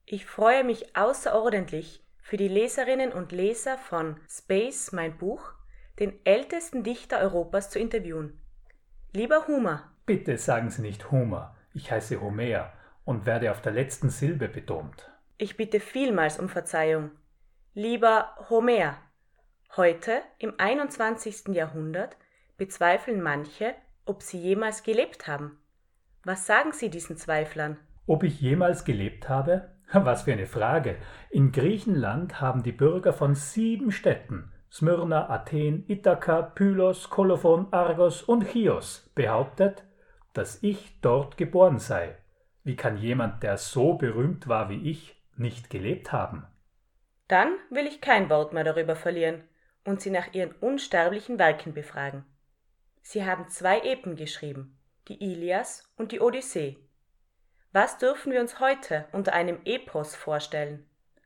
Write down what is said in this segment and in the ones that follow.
Ich freue mich außerordentlich, für die Leserinnen und Leser von Space, mein Buch, den ältesten Dichter Europas zu interviewen. Lieber Homer, Bitte sagen Sie nicht Homer, ich heiße Homer und werde auf der letzten Silbe betont. ich bitte vielmals um Verzeihung. Lieber Homer, heute, im 21. Jahrhundert, bezweifeln manche, ob sie jemals gelebt haben. Was sagen Sie diesen Zweiflern? Ob ich jemals gelebt habe? Was für eine Frage. In Griechenland haben die Bürger von 7 Städten, Smyrna, Athen, Ithaka, Pylos, Kolophon, Argos und Chios, behauptet, dass ich dort geboren sei. Wie kann jemand, der so berühmt war wie ich, nicht gelebt haben? Dann will ich kein Wort mehr darüber verlieren und Sie nach Ihren unsterblichen Werken befragen. Sie haben 2 Epen geschrieben, die Ilias und die Odyssee. Was dürfen wir uns heute unter einem Epos vorstellen?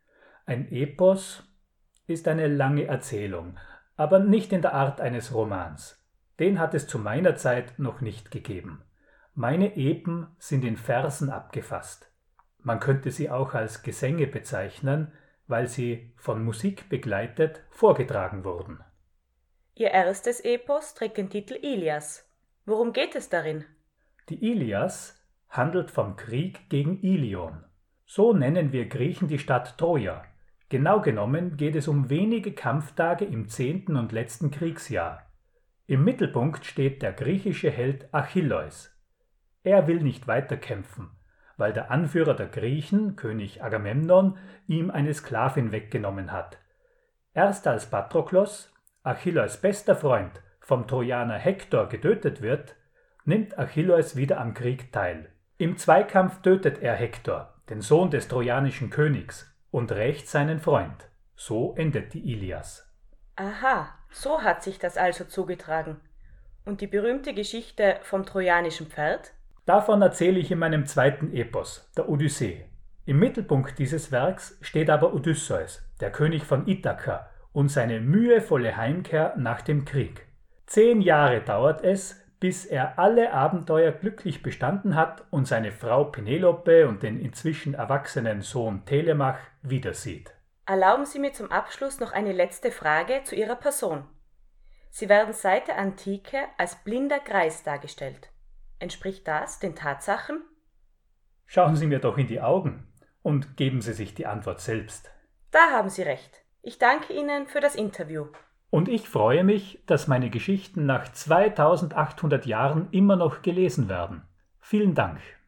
Ein Epos ist eine lange Erzählung, aber nicht in der Art eines Romans. Den hat es zu meiner Zeit noch nicht gegeben. Meine Epen sind in Versen abgefasst. Man könnte sie auch als Gesänge bezeichnen, weil sie von Musik begleitet vorgetragen wurden. Ihr erstes Epos trägt den Titel Ilias. Worum geht es darin? Die Ilias handelt vom Krieg gegen Ilion. So nennen wir Griechen die Stadt Troja. Genau genommen geht es um wenige Kampftage im 10. und letzten Kriegsjahr. Im Mittelpunkt steht der griechische Held Achilleus. Er will nicht weiterkämpfen, weil der Anführer der Griechen, König Agamemnon, ihm eine Sklavin weggenommen hat. Erst als Patroklos, Achilleus' bester Freund, vom Trojaner Hektor getötet wird, nimmt Achilleus wieder am Krieg teil. Im Zweikampf tötet er Hektor, den Sohn des trojanischen Königs, und rächt seinen Freund. So endet die Ilias. Aha, so hat sich das also zugetragen. Und die berühmte Geschichte vom trojanischen Pferd? Davon erzähle ich in meinem zweiten Epos, der Odyssee. Im Mittelpunkt dieses Werks steht aber Odysseus, der König von Ithaka, und seine mühevolle Heimkehr nach dem Krieg. 10 Jahre dauert es, bis er alle Abenteuer glücklich bestanden hat und seine Frau Penelope und den inzwischen erwachsenen Sohn Telemach wiedersieht. Erlauben Sie mir zum Abschluss noch eine letzte Frage zu Ihrer Person. Sie werden seit der Antike als blinder Greis dargestellt. Entspricht das den Tatsachen? Schauen Sie mir doch in die Augen und geben Sie sich die Antwort selbst. Da haben Sie recht. Ich danke Ihnen für das Interview. Und ich freue mich, dass meine Geschichten nach 2800 Jahren immer noch gelesen werden. Vielen Dank.